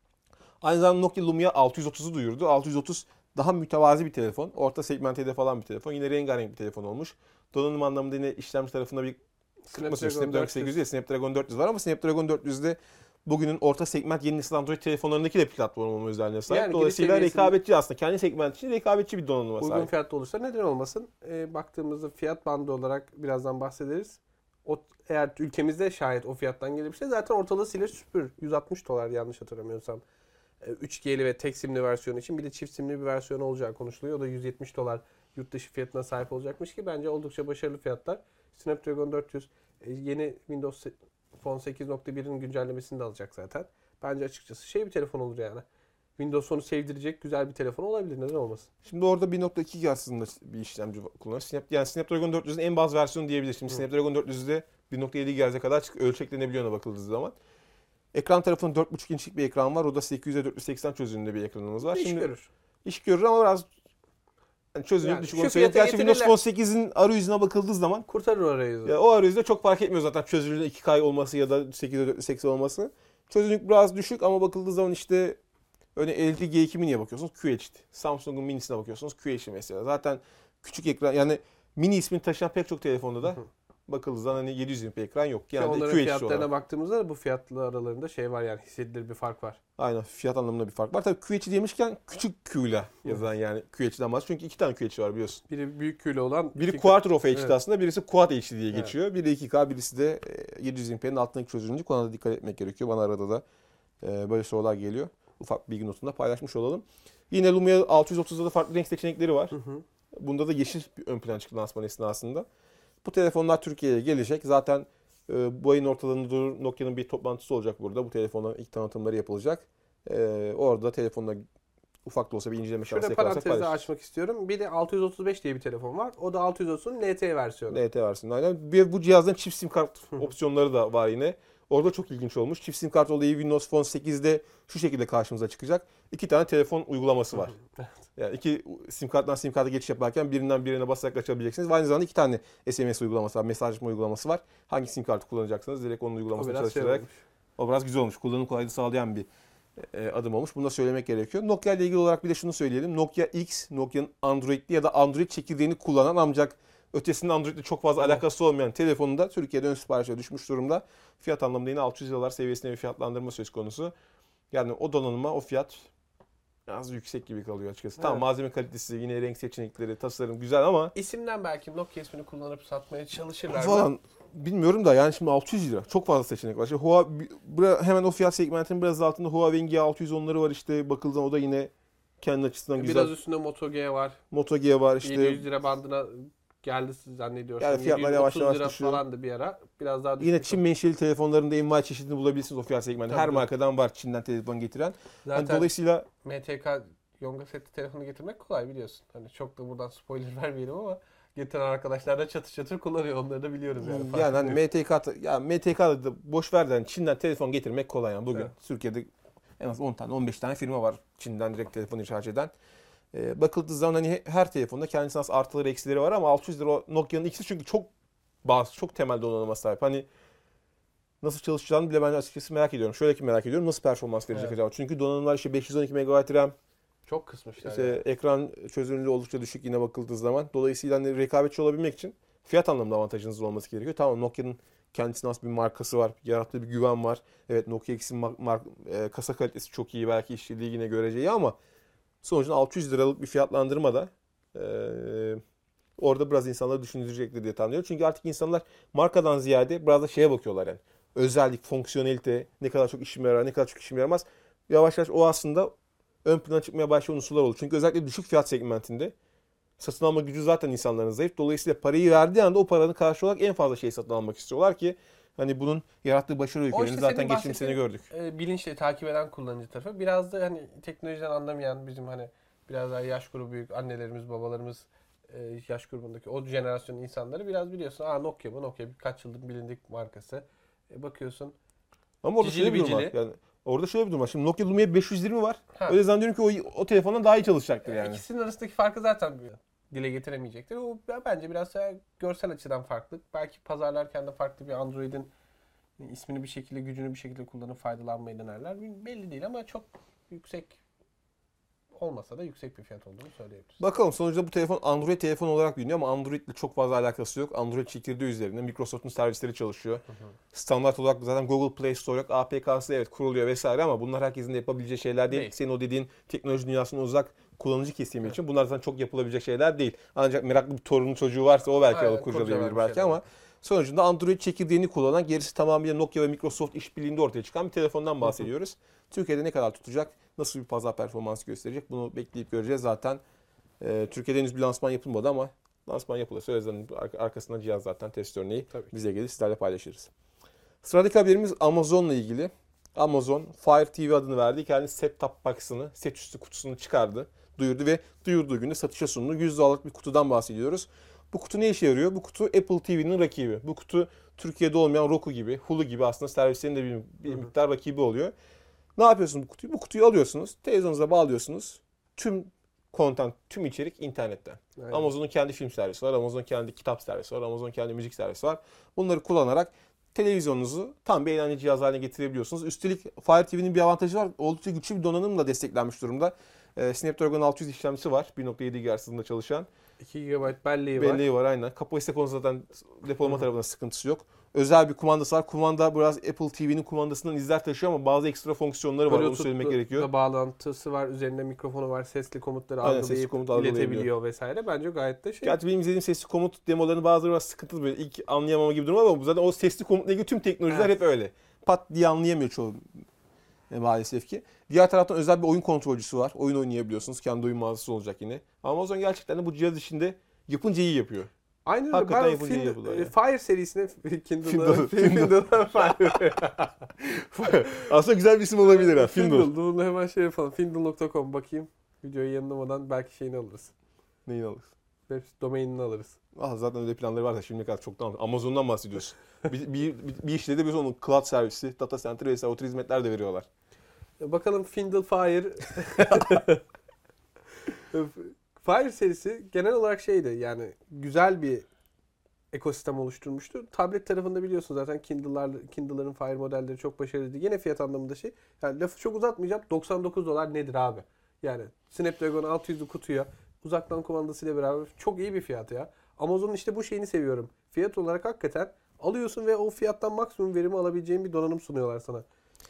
Aynı zamanda Nokia Lumia altı yüz otuzu duyurdu. altı yüz otuz daha mütevazi bir telefon. Orta segmentede falan bir telefon. Yine rengarenk bir telefon olmuş. Donanım anlamında yine işlemci tarafında bir kırpması Snapdragon sekiz yüz değil, Snapdragon dört yüz var ama Snapdragon dört yüzde bugünün orta segment yeni nesil Android telefonlarındaki de platform olma özelliğine sahip. Yani Dolayısıyla giriş seviyesi- rekabetçi aslında. Kendi segment için rekabetçi bir donanıma Uygun sahip. fiyatlı olursa neden olmasın? E, baktığımızda fiyat bandı olarak birazdan bahsederiz. O, eğer ülkemizde şayet o fiyattan gelirse zaten ortalığı silir süpür. yüz altmış dolar yanlış hatırlamıyorsam. E, üç G'li ve tek simli versiyonu için bir de çift simli bir versiyonu olacağı konuşuluyor. O da yüz yetmiş dolar yurt dışı fiyatına sahip olacakmış ki bence oldukça başarılı fiyatlar. Snapdragon dört yüz e, yeni Windows Phone sekiz nokta bir'in güncellemesini de alacak zaten. Bence açıkçası şey bir telefon olur yani. Windows Phone'u sevdirecek güzel bir telefon olabilir. Neden olmasın? Şimdi orada bir nokta iki aslında bir işlemci kullanıyor. Snap, yani Snapdragon dört yüzün en baz versiyonu diyebiliriz. Şimdi Hı. Snapdragon dört yüzde bir nokta yedi gigahertz'e kadar çık ölçeklenebiliyor ona bakıldığı zaman. Ekran tarafında dört buçuk inçlik bir ekran var. O da sekiz yüze dört yüz seksen çözünürlüğünde bir ekranımız var. İş Şimdi görür. iş görür ama biraz yani çözünürlük Yani düşük şu onu söyleyeyim. fiyata Gerçi Windows getirirler. Phone sekizin arayüzüne bakıldığı zaman Kurtarır o arayüzü. ya o arayüzde çok fark etmiyor zaten çözünürlüğün iki K olması ya da sekiz yüze dört yüz seksen olması. Çözünürlük biraz düşük ama bakıldığı zaman işte Örneğin L G G iki Mini'ye bakıyorsunuz Q H D. Samsung'un Mini'sine bakıyorsunuz Q H D mesela. Zaten küçük ekran yani Mini ismini taşıyan pek çok telefonda da bakıldığı zaman hani yedi yüz yirmi p ekran yok. Genelde Genelde onların Q H D fiyatlarına olarak. baktığımızda da bu fiyatlı aralarında şey var yani hissedilir bir fark var. Aynen fiyat anlamında bir fark var. Tabii Q H D demişken küçük Q ile yazılan yani Q H D'den bahsediyor. Çünkü iki tane Q H D var biliyorsun. Biri büyük küyle olan. Biri iki... Quattro of H D Evet. aslında, birisi Quad H D diye Evet. geçiyor. Biri iki K, birisi de yedi yüz yirmi p'nin altındaki çözünürlük. Ona da dikkat etmek gerekiyor. Bana arada da e, böyle sorular geliyor. Ufak bilgi notunda paylaşmış olalım. Yine Lumia altı yüz otuzda da farklı renk seçenekleri var. Hı hı. Bunda da yeşil bir ön plan çıktı lansman esnasında. Bu telefonlar Türkiye'ye gelecek. Zaten e, bu ayın ortalarında Nokia'nın bir toplantısı olacak burada. Bu telefonların ilk tanıtımları yapılacak. E, orada telefonla ufak da olsa bir inceleme şansı Şöyle yakalarsak parantezde paylaşırız. açmak istiyorum. Bir de altı yüz otuz beş diye bir telefon var. O da altı yüz otuzun L T E versiyonu. L T E versiyonu aynen. Bir bu cihazdan çift sim kart opsiyonları da var yine. Orada çok ilginç olmuş. Çift sim kart olayı Windows Phone sekizde şu şekilde karşımıza çıkacak. İki tane telefon uygulaması var. Yani iki sim karttan sim karta geçiş yaparken birinden birine basarak açabileceksiniz. Ve aynı zamanda iki tane S M S uygulaması var, mesajlaşma uygulaması var. Hangi sim kartı kullanacaksınız direkt onun O uygulamasını biraz şey çalıştırarak. olmuş. O biraz güzel olmuş. Kullanım kolaylığı sağlayan bir e, adım olmuş. Bunu da söylemek gerekiyor. Nokia ile ilgili olarak bir de şunu söyleyelim. Nokia X, Nokia'nın Android'li ya da Android çekirdeğini kullanan ancak ötesinde Android'le çok fazla Evet. alakası olmayan telefonunda Türkiye'de ön siparişe düşmüş durumda. Fiyat anlamında yine altı yüz liralar seviyesinde bir fiyatlandırma söz konusu. Yani o donanıma o fiyat biraz yüksek gibi kalıyor açıkçası. Evet. Tamam malzeme kalitesi, yine renk seçenekleri, tasarım güzel ama İsimden belki Nokia ismini kullanıp satmaya çalışırlar. falan bilmiyorum da yani şimdi altı yüz lira. Çok fazla seçenek var. İşte Huawei, bura- hemen o fiyat segmentinin biraz altında Huawei'in G altı yüz onları var işte. Bakıldığında o da yine kendi açısından güzel. Biraz üstünde Moto G var. Moto G var işte. yedi yüz lira bandına geldi zannediyorsam. Yani fiyatlar yavaş yedi yüz otuz yavaş lira düşüyor. falandı bir ara. Biraz daha düştü. Yine Çin menşeli telefonlarında envai çeşidini bulabilirsiniz o fiyat segmentinde. Tabii, Her tabii. markadan var Çin'den telefon getiren. Hani Zaten dolayısıyla M T K Yonga setli telefonu getirmek kolay biliyorsun. Hani çok da buradan spoiler vermeyelim ama getiren arkadaşlar da çatır çatır kullanıyor. Onları da biliyoruz yani. yani, yani hani M T K ya M T K'da da boş ver de hani Çin'den telefon getirmek kolay yani. Bugün Evet. Türkiye'de en az on tane on beş tane firma var Çin'den direkt telefon ihraç eden. Ee, bakıldığı zaman hani her telefonda kendisine has artıları eksileri var ama altı yüz lira o Nokia'nın ikisi çünkü çok bazı çok temel donanıma sahip. Hani nasıl çalışacağını bile ben açıkçası merak ediyorum. Şöyle ki merak ediyorum nasıl performans verecek Evet. acaba? Çünkü donanımlar işte beş yüz on iki megabayt RAM, Çok kısmışlar. işte yani. ekran çözünürlüğü oldukça düşük yine bakıldığı zaman. Dolayısıyla hani rekabetçi olabilmek için fiyat anlamında avantajınız olması gerekiyor. Tamam Nokia'nın kendisine has bir markası var, yarattığı bir güven var. Evet Nokia X'in mar- mar- e, kasa kalitesi çok iyi, belki işçiliği yine göreceği ama sonuçta altı yüz liralık bir fiyatlandırma da e, orada biraz insanları düşündürecektir diye tahmin ediyorum. Çünkü artık insanlar markadan ziyade biraz da şeye bakıyorlar yani. Özellik, fonksiyonelite, ne kadar çok işime yarar, ne kadar çok işime yaramaz. Yavaş yavaş o aslında ön plana çıkmaya başlayan unsurlar oldu. Çünkü özellikle düşük fiyat segmentinde satın alma gücü zaten insanların zayıf. Dolayısıyla parayı verdiği anda o paranın karşı olarak en fazla şeyi satın almak istiyorlar ki hani bunun yarattığı başarı öykülerini işte zaten senin geçtiğimiz sene bahsettiğin, gördük. E, bilinçli takip eden kullanıcı tarafı. Biraz da hani teknolojiden anlamayan bizim hani biraz daha yaş grubu büyük annelerimiz, babalarımız e, yaş grubundaki o jenerasyonun insanları biraz biliyorsun. Aa Nokia bu. Nokia birkaç yıldır bilindik markası. E, bakıyorsun. Ama orada Cicili şöyle bir durum var. bicili. Yani orada şöyle bir durum var. Şimdi Nokia Lumia beş yüz yirmi var. Ha. Öyle zannediyorum ki o, o telefondan daha iyi çalışacaktır yani. İkisinin arasındaki farkı zaten dile getiremeyecektir. O bence biraz daha görsel açıdan farklı. Belki pazarlarken de farklı bir Android'in ismini bir şekilde, gücünü bir şekilde kullanıp faydalanmayı denerler. Belli değil ama çok yüksek olmasa da yüksek bir fiyat olduğunu söyleyebiliriz. Bakalım sonuçta bu telefon Android telefon olarak biliniyor ama Android ile çok fazla alakası yok. Android çekirdeği üzerinde Microsoft'un servisleri çalışıyor. Hı hı. Standart olarak zaten Google Play Store yok. A P K'sı evet kuruluyor vesaire ama bunlar herkesin de yapabileceği şeyler değil. değil. Senin o dediğin teknoloji dünyasına uzak kullanıcı kesimi evet. için bunlar zaten çok yapılabilecek şeyler değil. Ancak meraklı bir torunu çocuğu varsa o belki alıp kurcalayabilir belki ama sonucunda Android çekirdeğini kullanan gerisi tamamıyla Nokia ve Microsoft işbirliğinde ortaya çıkan bir telefondan bahsediyoruz. Hı hı. Türkiye'de ne kadar tutacak? Nasıl bir pazar performansı gösterecek? Bunu bekleyip göreceğiz. Zaten e, Türkiye'de henüz bir lansman yapılmadı ama lansman yapılırsa Özlem'in arkasından cihaz zaten test örneği bize gelir. Sizlerle paylaşırız. Sıradaki haberimiz Amazon'la ilgili. Amazon Fire T V adını verdiği kendi set-top box'ını, set üstü kutusunu çıkardı, duyurdu ve duyurduğu günde satışa sundu. yüz dolarlık bir kutudan bahsediyoruz. Bu kutu ne işe yarıyor? Bu kutu Apple T V'nin rakibi. Bu kutu Türkiye'de olmayan Roku gibi, Hulu gibi aslında servislerin de bir, bir miktar rakibi oluyor. Ne yapıyorsunuz bu kutuyu? Bu kutuyu alıyorsunuz, televizyonunuza bağlıyorsunuz. Tüm content, tüm içerik internetten. Aynen. Amazon'un kendi film servisi var, Amazon'un kendi kitap servisi var, Amazon'un kendi müzik servisi var. Bunları kullanarak televizyonunuzu tam bir eğlence cihazı haline getirebiliyorsunuz. Üstelik Fire T V'nin bir avantajı var. Oldukça güçlü bir donanımla desteklenmiş durumda. Ee, Snapdragon altı yüz işlemcisi var. bir nokta yedi gigahertz hızında çalışan. iki gigabayt belleği var. Belleği var aynen. Kapasite konusunda zaten depolama Hı-hı. tarafında sıkıntısı yok. Özel bir kumandası var. Kumanda biraz Apple T V'nin kumandasından izler taşıyor ama bazı ekstra fonksiyonları var. Onu söylemek gerekiyor. Bağlantısı var. Üzerinde mikrofonu var. Sesli komutları aynen, algılayıp sesli komut iletebiliyor vesaire. Bence gayet de şey. Gerçi benim izlediğim sesli komut demolarını bazıları biraz sıkıntılı böyle. İlk anlayamama gibi durum ama zaten o sesli komutla ilgili tüm teknolojiler evet. hep öyle. Pat diye anlayamıyor çoğu e, maalesef ki. Diğer taraftan özel bir oyun kontrolcüsü var. Oyun oynayabiliyorsunuz. Kendi oyun mağazası olacak yine. Amazon gerçekten de bu cihaz işinde yapınca iyi yapıyor. Aynen öyle. Ben film, yani. Fire serisine Kindle'da Kindle'da Fire. Aslında güzel bir isim olabilir ha. Kindle. Bunu hemen şey yapalım. Kindle nokta com bakayım. Videoyu yayınlamadan belki şeyini alırız. Neyi alırız? Web domainini alırız. Ah zaten öyle planları var da şimdiye kadar çoktan Amazon'dan bahsediyorsun. bir, bir, bir işte de biz onun cloud servisi, data center vesaire o tür hizmetler de veriyorlar. Ya bakalım Kindle Fire. Fire serisi genel olarak şeydi yani güzel bir ekosistem oluşturmuştu. Tablet tarafında biliyorsun zaten Kindle'lar, Kindle'ların Fire modelleri çok başarılıydı. Yine fiyat anlamında şey. Yani lafı çok uzatmayacağım. doksan dokuz dolar nedir abi? Yani Snapdragon altı yüzlü kutuya uzaktan kumandasıyla beraber çok iyi bir fiyat ya. Amazon'un işte bu şeyini seviyorum. Fiyat olarak hakikaten alıyorsun ve o fiyattan maksimum verimi alabileceğin bir donanım sunuyorlar sana.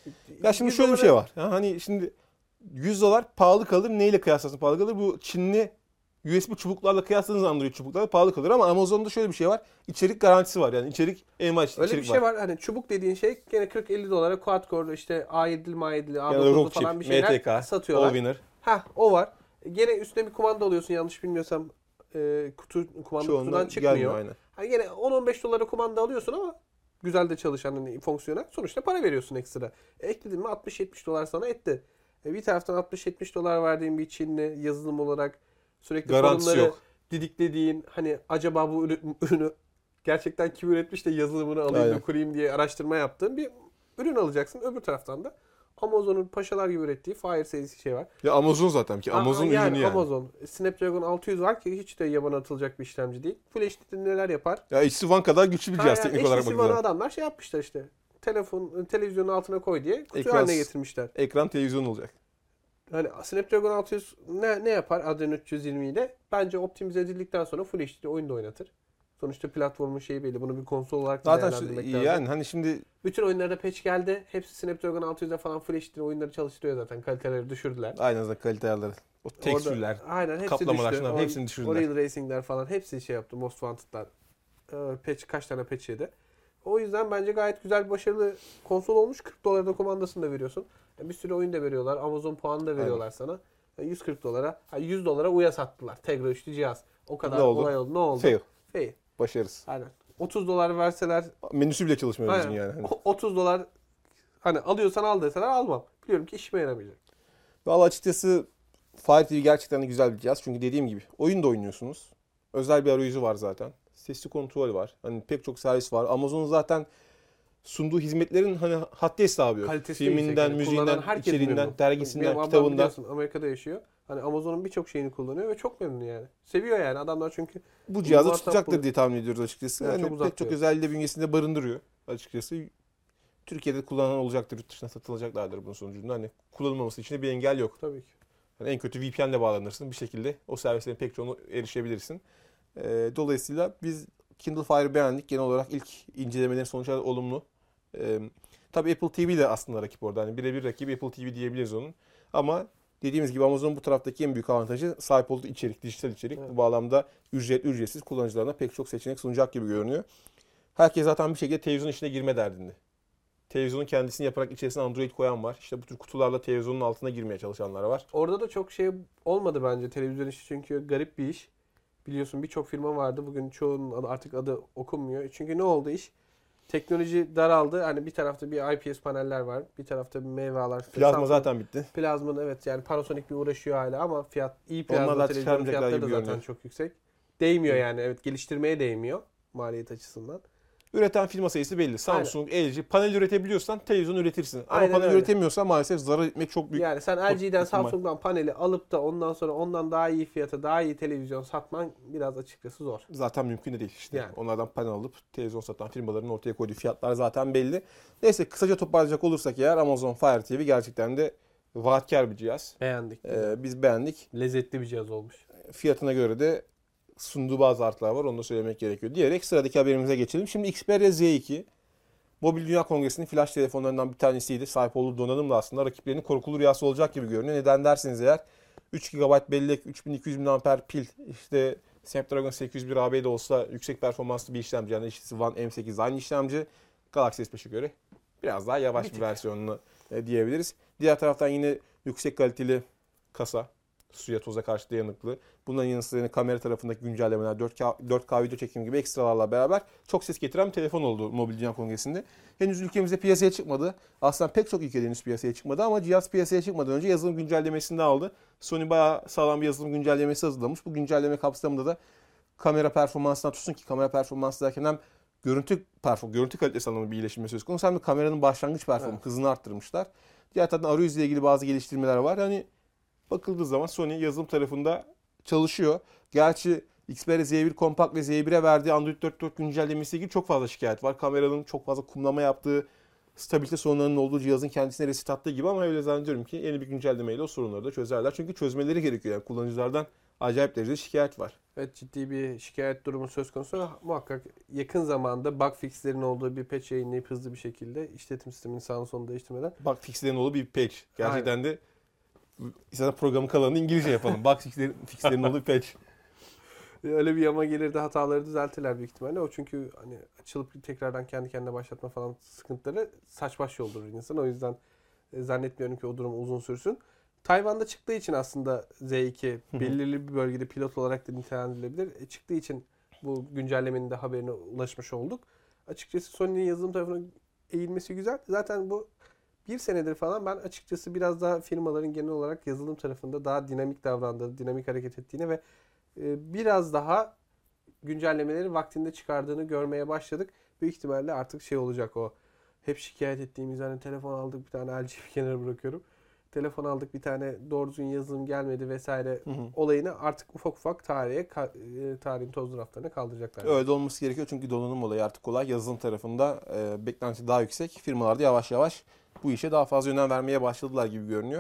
Ya şimdi şöyle bir şey var. Ya hani şimdi yüz dolar pahalı kalır. Neyle kıyaslasın pahalı kalır? Bu Çinli U S B çubuklarla kıyasladığınız Android çubuklarla pahalı kalır ama Amazon'da şöyle bir şey var. İçerik garantisi var. Yani içerik en baş içerik var. Öyle bir şey var. var. Hani çubuk dediğin şey gene kırk elli dolara quad core işte A yedili, M yedili, A dokuzlu yani falan chip, bir şeyler M T K, satıyorlar. Allwinner. Hah o var. Gene üstüne bir kumanda alıyorsun yanlış bilmiyorsam. E, kutu kumanda Çoğundan kutudan çıkmıyor. Hani gene on on beş dolara kumanda alıyorsun ama güzel de çalışan hani fonksiyonel. Sonuçta para veriyorsun ekstra. E, ekledin mi altmış yetmiş dolar sana etti. E, bir taraftan altmış yetmiş dolar verdiğin bir Çinli yazılım olarak sürekli forumları didiklediğin hani acaba bu ürünü gerçekten kim üretmiş de yazılımını alayım da kurayım diye araştırma yaptığın bir ürün alacaksın. Öbür taraftan da Amazon'un paşalar gibi ürettiği Fire serisi şey var. Ya Amazon zaten ki Amazon yani, ürünü yani. Amazon. Snapdragon altı yüz var ki hiç de yabana atılacak bir işlemci değil. Full H D'de neler yapar? Ya H D One kadar güçlü bir cihaz ha, teknik olarak bakıldığında. H D One'ı adamlar şey yapmışlar işte. Telefon, televizyonun altına koy diye kutu ekran, haline getirmişler. Ekran televizyon olacak. Hani Snapdragon altı yüz ne, ne yapar Adreno üç yüz yirmi ile? Bence optimize edildikten sonra Full H D'de oyun da oynatır. Sonuçta platformun şeyi belli. Bunu bir konsol olarak da değerlendirmek lazım. Yani hani şimdi bütün oyunlarda patch geldi. Hepsi Snapdragon altı yüzde falan Full H D oyunları çalıştırıyor zaten. Kaliteleri düşürdüler. Aynen zaten kalite ayarları. O tekstürler, aynen, hepsi kaplamalar düştü. Şunlar, hepsini düşürdüler. Unreal Racing'ler falan hepsi şey yaptı. Most Wanted'lar. Patch, kaç tane patch yedi. O yüzden bence gayet güzel bir başarılı konsol olmuş. kırk dolarda kumandasını da veriyorsun. Bir sürü oyun da veriyorlar. Amazon puanı da veriyorlar aynen. Sana. yüz kırk dolara, yüz dolara U'ya sattılar. Tegra üçlü cihaz. O kadar olay oldu. Ne oldu? Fail. Fail. Başarısız. Aynen. otuz dolar verseler. Menüsü bile çalışmıyor bizim yani. Hani. otuz dolar hani alıyorsan al deseler almam. Biliyorum ki işime yaramayacak. Valla açıkçası Fire T V gerçekten de güzel bir cihaz. Çünkü dediğim gibi oyun da oynuyorsunuz. Özel bir arayüzü var zaten. Sesli kontrol var. Hani pek çok servis var. Amazon'un zaten sunduğu hizmetlerin hani haddi hesabı yok. Kalitesi filminden, yani. müziğinden, içeriğinden, dergisinden, benim kitabından. Amerika'da yaşıyor. Hani Amazon'un birçok şeyini kullanıyor ve çok memnun yani. Seviyor yani adamlar çünkü. Bu cihazı tutacaktır diye tahmin ediyoruz açıkçası. Yani yani çok pek çok özelliği de bünyesinde barındırıyor açıkçası. Türkiye'de kullanan olacaktır, yurt dışına satılacaklardır bunun sonucunda. Hani kullanılmaması için de bir engel yok. Tabii ki. Yani en kötü V P N ile bağlanırsın bir şekilde o servislerin pek çoğuna erişebilirsin. Ee, dolayısıyla biz Kindle Fire'ı beğendik. Genel olarak ilk incelemelerin sonuçları olumlu. Ee, tabii Apple T V de aslında rakip orada. Hani birebir rakibi Apple T V diyebiliriz onun. Ama dediğimiz gibi Amazon'un bu taraftaki en büyük avantajı sahip olduğu içerik, dijital içerik. Evet. Bu bağlamda ücretli ücretsiz kullanıcılarına pek çok seçenek sunacak gibi görünüyor. Herkes zaten bir şekilde televizyon işine girme derdinde. Televizyonun kendisini yaparak içerisine Android koyan var. İşte bu tür kutularla televizyonun altına girmeye çalışanlar var. Orada da çok şey olmadı bence televizyon işi çünkü garip bir iş. Biliyorsun birçok firma vardı. Bugün çoğunun artık adı okunmuyor. Çünkü ne oldu iş? Teknoloji daraldı. Hani bir tarafta bir I P S paneller var. Bir tarafta bir meyveler. Plazma Samsung, zaten bitti. Plazmanın evet yani Panasonic bir uğraşıyor hala ama fiyat iyi plazma televizyon fiyatları da zaten görünüyor. Çok yüksek. Değmiyor yani evet geliştirmeye değmiyor maliyet açısından. Üreten firma sayısı belli. Samsung, L G. Panel üretebiliyorsan televizyon üretirsin. Ama Aynen panel öyle. üretemiyorsan maalesef zarar etmek çok büyük. Yani sen L G'den, ihtimal. Samsung'dan paneli alıp da ondan sonra ondan daha iyi fiyata, daha iyi televizyon satman biraz açıkçası zor. Zaten mümkün de değil işte. Yani. Onlardan panel alıp televizyon satan firmaların ortaya koyduğu fiyatlar zaten belli. Neyse kısaca toparlayacak olursak eğer Amazon Fire T V gerçekten de vaatkar bir cihaz. Beğendik. Ee, biz beğendik. Lezzetli bir cihaz olmuş. Fiyatına göre de sunduğu bazı artılar var. Onu da söylemek gerekiyor. Diyerek sıradaki haberimize geçelim. Şimdi Xperia Z iki. Mobil Dünya Kongresi'nin flash telefonlarından bir tanesiydi. Sahip olduğu donanımla aslında rakiplerinin korkulu rüyası olacak gibi görünüyor. Neden derseniz eğer üç gigabayt bellek, üç bin iki yüz miliamper pil, işte Snapdragon sekiz yüz bir A B'de olsa yüksek performanslı bir işlemci. Yani işte One M sekiz aynı işlemci. Galaxy S beşe göre biraz daha yavaş bir, bir versiyonunu e, diyebiliriz. Diğer taraftan yine yüksek kaliteli kasa. Suya toza karşı dayanıklı. Bunların yanı sıra kamera tarafındaki güncellemeler, dört K video çekim gibi ekstralarla beraber çok ses getiren bir telefon oldu Mobil Dünya Kongresi'nde. Henüz ülkemizde piyasaya çıkmadı. Aslında pek çok ülkede henüz piyasaya çıkmadı ama cihaz piyasaya çıkmadan önce yazılım güncellemesini de aldı. Sony bayağı sağlam bir yazılım güncellemesi hazırlamış. Bu güncelleme kapsamında da kamera performansına tutsun ki kamera performansı derken hem görüntü perform, görüntü kalitesi anlamında bir iyileşme söz konusu hem de kameranın başlangıç performansı evet. hızını arttırmışlar. Diğer taraftan arayüzle ilgili bazı geliştirmeler var. Yani bakıldığı zaman Sony yazılım tarafında çalışıyor. Gerçi Xperia Z bir Compact ve Z bire verdiği Android dört nokta dört güncellemesiyle ilgili çok fazla şikayet var. Kameranın çok fazla kumlama yaptığı, stabilite sorunlarının olduğu, cihazın kendisine reset attığı gibi ama öyle zannediyorum ki yeni bir güncellemeyle o sorunları da çözerler. Çünkü çözmeleri gerekiyor. Yani kullanıcılardan acayip derecede şikayet var. Evet, ciddi bir şikayet durumu söz konusu. Muhakkak yakın zamanda bug fixlerin olduğu bir patch yayınlayıp hızlı bir şekilde işletim sistemini sağını solunu değiştirmeden. Bug fixlerin olduğu bir patch. Gerçekten Aynen. de İstersen programın kalanını İngilizce yapalım. Bug fixlerin, fixlerin olduğu patch. Öyle bir yama gelir de hataları düzeltirler büyük ihtimalle. O çünkü hani açılıp tekrardan kendi kendine başlatma falan sıkıntıları saç baş yoldurur insan. O yüzden zannetmiyorum ki o durum uzun sürsün. Tayvan'da çıktığı için aslında Z iki belirli bir bölgede pilot olarak da nitelendirilebilir. E, çıktığı için bu güncellemenin de haberine ulaşmış olduk. Açıkçası Sony'nin yazılım tarafına eğilmesi güzel. Zaten bu bir senedir falan ben açıkçası biraz daha firmaların genel olarak yazılım tarafında daha dinamik davrandığını, dinamik hareket ettiğini ve e, biraz daha güncellemeleri vaktinde çıkardığını görmeye başladık. Büyük ihtimalle artık şey olacak o. Hep şikayet ettiğimiz hani telefon aldık bir tane L G'yi bir kenara bırakıyorum. Telefon aldık bir tane doğru düzgün yazılım gelmedi vesaire hı hı. olayını artık ufak ufak tarihe tarihin toz raflarına kaldıracaklar. Öyle olması gerekiyor çünkü donanım olayı artık kolay. Yazılım tarafında e, beklenti daha yüksek. Firmalar da yavaş yavaş bu işe daha fazla önem vermeye başladılar gibi görünüyor.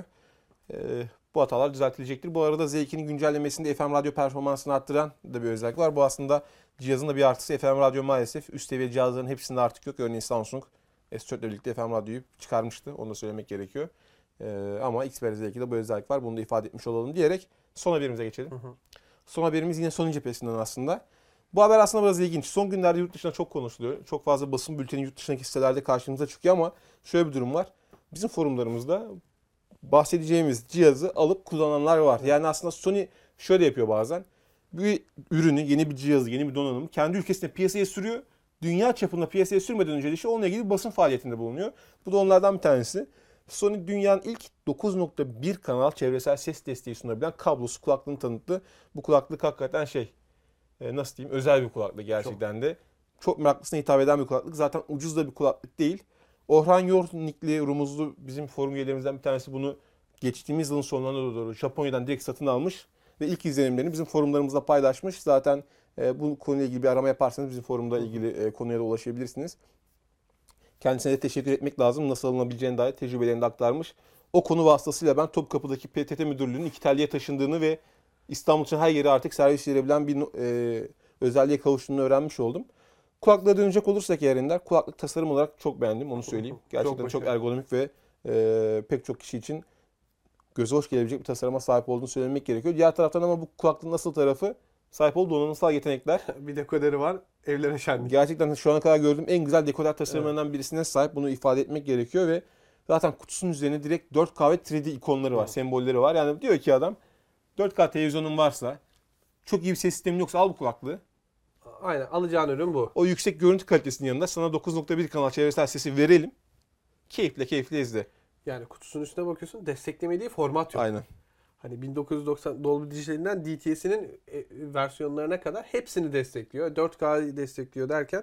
E, bu hatalar düzeltilecektir. Bu arada Z ikinin güncellemesinde F M radyo performansını arttıran da bir özellik var. Bu aslında cihazın da bir artısı. F M radyo maalesef üst seviye cihazların hepsinde artık yok. Örneğin Samsung S dört ile birlikte F M radyoyu çıkarmıştı. Onu da söylemek gerekiyor. Ee, ama Xperia Z iki'de bu özellik var. Bunu da ifade etmiş olalım diyerek son haberimize geçelim. Hı hı. Son haberimiz yine Sony cephesinden aslında. Bu haber aslında biraz ilginç. Son günlerde yurt dışında çok konuşuluyor. Çok fazla basın bülteni yurt dışındaki sitelerde karşımıza çıkıyor ama şöyle bir durum var. Bizim forumlarımızda bahsedeceğimiz cihazı alıp kullananlar var. Yani aslında Sony şöyle yapıyor bazen. Bir ürünü, yeni bir cihazı, yeni bir donanımı kendi ülkesinde piyasaya sürüyor. Dünya çapında piyasaya sürmeden önce de işte onunla ilgili bir basın faaliyetinde bulunuyor. Bu da onlardan bir tanesi. Sony dünyanın ilk dokuz nokta bir kanal çevresel ses desteği sunabilen kablosuz kulaklığını tanıttı. Bu kulaklık hakikaten şey, nasıl diyeyim, özel bir kulaklık gerçekten çok. de. Çok meraklısına hitap eden bir kulaklık. Zaten ucuz da bir kulaklık değil. Orhan Yornikli, Rumuzlu bizim forum üyelerimizden bir tanesi bunu geçtiğimiz yılın sonlarına doğru Japonya'dan direkt satın almış. Ve ilk izlenimlerini bizim forumlarımızda paylaşmış. Zaten bu konuyla ilgili bir arama yaparsanız bizim forumda ilgili konuya da ulaşabilirsiniz. Kendisine de teşekkür etmek lazım. Nasıl alınabileceğine dair tecrübelerini de aktarmış. O konu vasıtasıyla ben Topkapı'daki P T T Müdürlüğü'nün iki telliye taşındığını ve İstanbul için her yere artık servis verebilen bir e, özelliğe kavuştuğunu öğrenmiş oldum. Kulaklığa dönecek olursak eğer Ender, kulaklık tasarım olarak çok beğendim, onu söyleyeyim. Gerçekten çok, çok ergonomik ve e, pek çok kişi için göze hoş gelebilecek bir tasarıma sahip olduğunu söylemek gerekiyor. Diğer taraftan ama bu kulaklığın nasıl tarafı? Sahip olduğu donanımsal yetenekler. Bir dekoderi var. Evlere şenlik. Gerçekten şu ana kadar gördüğüm en güzel dekoder tasarımlarından evet. birisine sahip. Bunu ifade etmek gerekiyor ve zaten kutusunun üzerine direkt dört K ve üç D ikonları var, evet. sembolleri var. Yani diyor ki adam, dört K televizyonun varsa, çok iyi bir ses sistemin yoksa al bu kulaklığı. Aynen, alacağın ürün bu. O yüksek görüntü kalitesinin yanında sana dokuz nokta bir kanal çevresel sesi verelim. Keyifle keyifle izle. Yani kutusunun üstüne bakıyorsun, desteklemediği format yok. Aynen. Hani bin dokuz yüz doksan Dolby Digital'inden D T S'nin versiyonlarına kadar hepsini destekliyor. dört K'yı destekliyor derken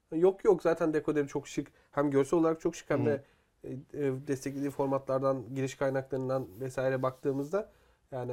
Yok yok zaten dekoderi çok şık. Hem görsel olarak çok şık hem Hı. de e, e, desteklediği formatlardan, giriş kaynaklarından vesaire baktığımızda yani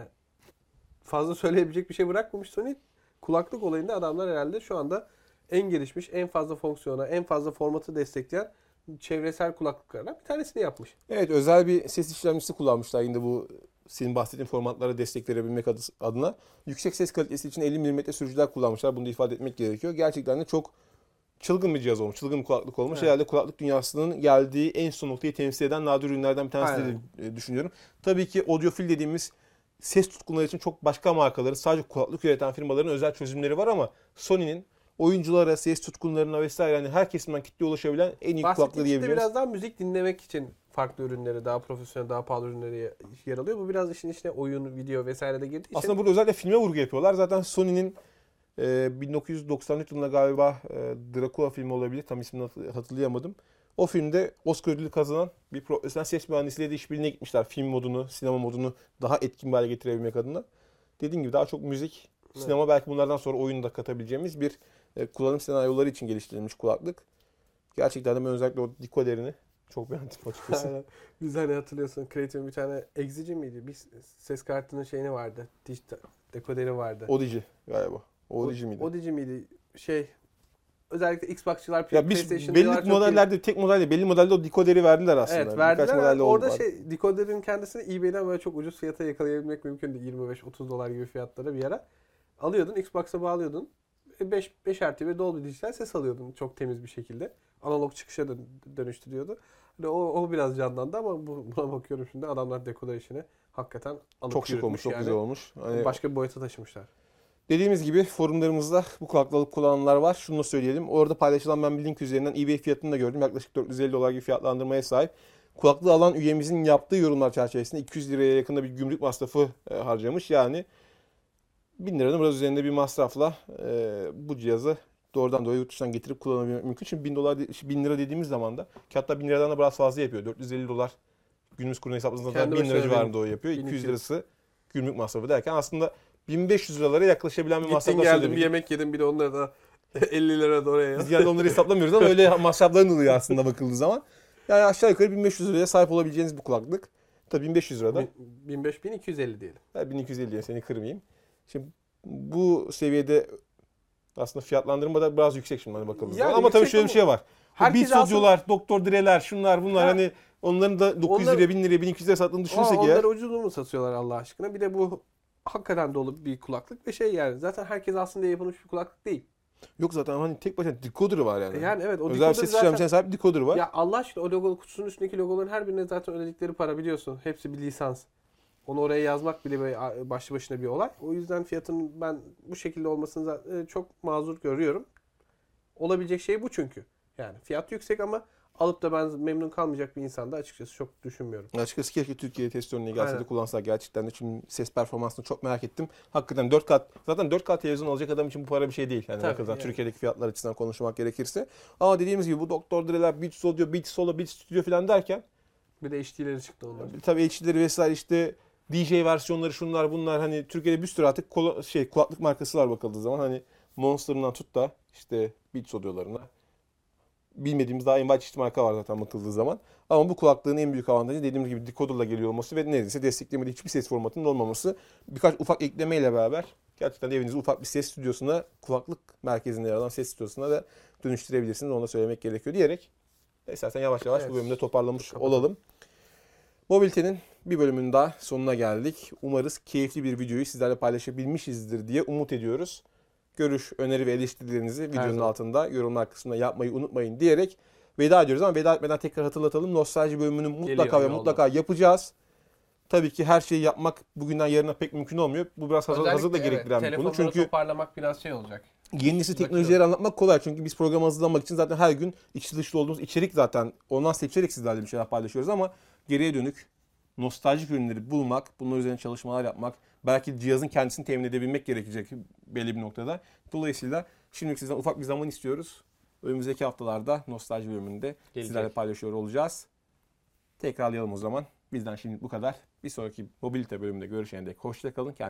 fazla söyleyebilecek bir şey bırakmamış Sony. Kulaklık olayında adamlar herhalde şu anda en gelişmiş, en fazla fonksiyona, en fazla formatı destekleyen çevresel kulaklıklardan bir tanesini yapmış. Evet, özel bir ses işlemcisi kullanmışlar yine bu senin bahsettiğin formatlara destek verebilmek adı- adına. Yüksek ses kalitesi için elli milimetre sürücüler kullanmışlar. Bunu da ifade etmek gerekiyor. Gerçekten de çok çılgın bir cihaz olmuş. Çılgın bir kulaklık olmuş. Evet. Herhalde kulaklık dünyasının geldiği en son noktayı temsil eden nadir ürünlerden bir tanesi Aynen. diye e, düşünüyorum. Tabii ki audiofil dediğimiz ses tutkunları için çok başka markaların, sadece kulaklık üreten firmaların özel çözümleri var ama Sony'nin oyunculara, ses tutkunlarına vesaire hani her kesimden kitleye ulaşabilen en iyi kulaklığı Bahsettiğim işte diyebiliriz. biraz daha müzik dinlemek için farklı ürünleri, daha profesyonel, daha pahalı ürünleri yer alıyor. Bu biraz işin içine oyun, video vesaire de girdiği için. Aslında burada özellikle filme vurgu yapıyorlar. Zaten Sony'nin e, bin dokuz yüz doksan üç yılında galiba e, Dracula filmi olabilir. Tam ismini hat- hatırlayamadım. O filmde Oscar ödülü kazanan bir profesyonel ses mühendisiyle de işbirliğine gitmişler. Film modunu, sinema modunu daha etkin bir hale getirebilmek adına. Dediğim gibi daha çok müzik, Evet. sinema, belki bunlardan sonra oyunu da katabileceğimiz bir e, kullanım senaryoları için geliştirilmiş kulaklık. Gerçekten de ben özellikle o dekoderini çok beğendim açıkçası. Aynen. Biz hani hatırlıyorsun Creative'in bir tane Exici miydi? Bir ses kartının şeyini vardı. Dijital dekoderi vardı. Audici galiba. Audici miydi? Audici miydi? Şey özellikle Xbox'çılar, Ya biz PlayStation'cılar belli çok modellerde, tek modelde, belli modelde o dekoderi verdiler aslında. Evet Birkaç verdiler. modelde Orada oldu. şey dekoderin kendisini eBay'den böyle çok ucuz fiyata yakalayabilmek mümkündü. yirmi beş otuz dolar gibi fiyatlara bir ara. Alıyordun, Xbox'a bağlıyordun. beş beş R T ve Dolby Dijital ses alıyordun çok temiz bir şekilde. Analog çıkışa dön- dönüştürüyordu. Hani o, o biraz canlandı ama bu, buna bakıyorum şimdi adamlar dekoder işini hakikaten alıp Çok şık yürütmüş olmuş, çok yani. güzel olmuş. Hani Başka bir boyuta taşımışlar. dediğimiz gibi forumlarımızda bu kulaklığı alıp kullananlar var. Şunu da söyleyelim. Orada paylaşılan ben bir link üzerinden eBay fiyatını da gördüm. Yaklaşık dört yüz elli dolar gibi fiyatlandırmaya sahip. Kulaklığı alan üyemizin yaptığı yorumlar çerçevesinde iki yüz liraya yakında bir gümrük masrafı e, harcamış. Yani bin liranın biraz üzerinde bir masrafla e, bu cihazı doğrudan doğruya yurt dışından getirip kullanabilmek mümkün. Şimdi bin dolar, bin lira dediğimiz zaman da ki hatta bin liradan da biraz fazla yapıyor. dört yüz elli dolar günümüz kuruna hesapladığınızda Kendi bin lira başına civarında bin- o yapıyor. bin iki iki yüz yüz. lirası gümrük masrafı derken aslında bin beş yüz liralara yaklaşabilen bir Gittin masrafla geldin söyledik. bir yemek yedin bir de onları da elli lira da oraya. Biz genelde onları hesaplamıyoruz ama öyle masrafların oluyor aslında bakıldığı zaman. Yani aşağı yukarı bin beş yüz liraya sahip olabileceğiniz bir kulaklık. Tabii bin beş yüz lirada. bin beş bin iki yüz elli diyelim. Ben bin iki yüz elli diye seni kırmayayım. Şimdi bu seviyede aslında fiyatlandırma biraz yüksek şimdi hani bakıldığı Yani zaman. Ama tabii yüksek şöyle bir ama şey var. herkes Beats Audio'lar, Doktor Dre'ler, şunlar bunlar Ha. hani onların da dokuz yüz Onlar- liraya, bin liraya, bin iki yüz liraya sattığını düşünürsek Aa, eğer. onları ucuz mu satıyorlar Allah aşkına? Bir de bu hakikaten dolu bir kulaklık ve şey yani zaten herkes aslında yapılmış bir kulaklık değil. Yok zaten hani tek başına decoder'ı var yani. Yani evet o Özel bir decoder ses zaten işlemcisine sahip bir decoder var. ya Allah aşkına o logo kutusunun üstündeki logoların her birine zaten ödedikleri para biliyorsun. Hepsi bir lisans. Onu oraya yazmak bile böyle başlı başına bir olay. O yüzden fiyatının ben bu şekilde olmasını zaten çok mazur görüyorum. Olabilecek şey bu çünkü. Yani fiyat yüksek ama alıp da ben memnun kalmayacak bir insan da açıkçası çok düşünmüyorum. Açıkçası keşke Türkiye'ye test örneği gelse de Aynen. kullansalar gerçekten de. Çünkü ses performansını çok merak ettim. Hakikaten dört K, zaten dört K televizyon alacak adam için bu para bir şey değil. Yani Tabii, bakıldığı yani. Türkiye'deki fiyatlar açısından konuşmak gerekirse. Ama dediğimiz gibi bu Doktor Dre'ler, Beats Audio, Beats Solo, Beats Studio falan derken Bir de H D'leri çıktı onlar. tabii H D'leri vesaire işte D J versiyonları şunlar bunlar hani Türkiye'de bir sürü artık kola- şey kulaklık markası var bakıldığı zaman hani Monster'ından tut da işte Beats Audio'larına bilmediğimiz daha envai çeşitli marka var zaten bakıldığı zaman. Ama bu kulaklığın en büyük avantajı dediğimiz gibi decoder'la geliyor olması ve neredeyse desteklemediği hiçbir ses formatının olmaması. Birkaç ufak eklemeyle beraber gerçekten evinizde ufak bir ses stüdyosuna, kulaklık merkezinde yer alan ses stüdyosuna da dönüştürebilirsiniz. Onu da söylemek gerekiyor diyerek istersen yavaş yavaş Evet. bu bölümde toparlamış Kapatalım. olalım. Mobilite'nin bir bölümünün daha sonuna geldik. Umarız keyifli bir videoyu sizlerle paylaşabilmişizdir diye umut ediyoruz. Görüş, öneri ve eleştirilerinizi videonun zaman. altında yorumlar kısmında yapmayı unutmayın diyerek veda ediyoruz ama veda etmeden tekrar hatırlatalım. Nostalji bölümünü mutlaka Geliyor, ve yolda. mutlaka yapacağız. Tabii ki her şeyi yapmak bugünden yarına pek mümkün olmuyor. Bu biraz hazır, hazır da gerektiren bir konu. Çünkü toparlamak biraz şey olacak. yeni nesil teknolojileri anlatmak kolay. Çünkü biz programı hazırlamak için zaten her gün içli dışlı olduğumuz içerik zaten ondan seçerek sizlerle bir şeyler paylaşıyoruz ama geriye dönük nostaljik ürünleri bulmak, bunlar üzerine çalışmalar yapmak, belki cihazın kendisini temin edebilmek gerekecek belli bir noktada. Dolayısıyla şimdilik sizden ufak bir zaman istiyoruz. Önümüzdeki haftalarda nostalji bölümünde Gelecek. sizlerle paylaşıyor olacağız. Tekrarlayalım o zaman. Bizden şimdilik bu kadar. Bir sonraki mobilite bölümünde görüşene dek hoşça kalın.